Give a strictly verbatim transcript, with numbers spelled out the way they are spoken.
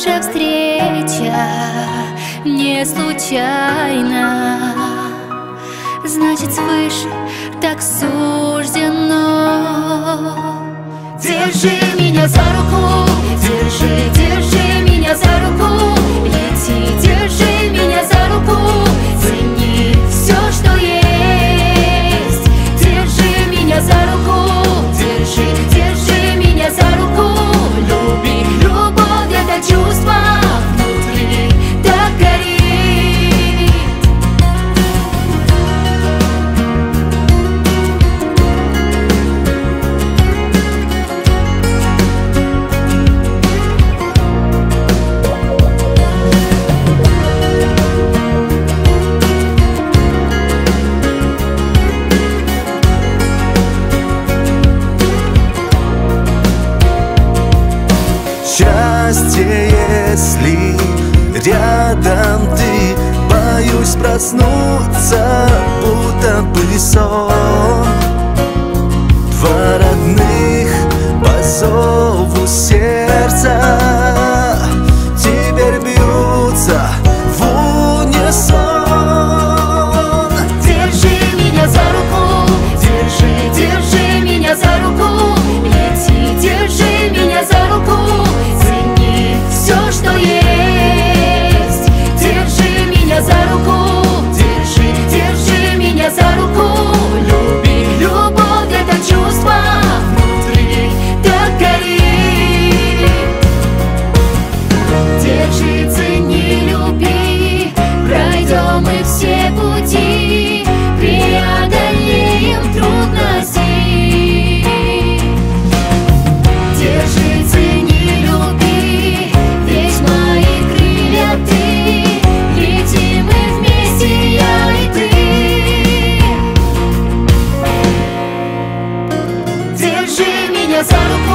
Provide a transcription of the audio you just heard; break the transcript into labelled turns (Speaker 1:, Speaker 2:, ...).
Speaker 1: Наша встреча не случайна, значит, свыше так суждено. Держи меня за руку, держи, держи меня за руку, лети, держи меня за руку, цени все, что есть. Держи меня за руку, держи, держи меня за руку, люби, любовь — это чувство внутри так горит.
Speaker 2: Счастье, если рядом ты, боюсь проснуться, будто бы сон. Два родных по зову сердца теперь бьются в унисон.
Speaker 1: Держи меня за руку, держи, держи меня за руку, лети, держи меня за руку, цени все, что есть. Держи меня за руку, держи, держи меня за руку, люби, любовь — это чувство внутри так горит. Держи, цени, люби, пройдем мы все пути, преодолеем трудности. Держи, цени, люби, ведь мои крылья ты, летим мы вместе, я и ты. Держи меня за руку,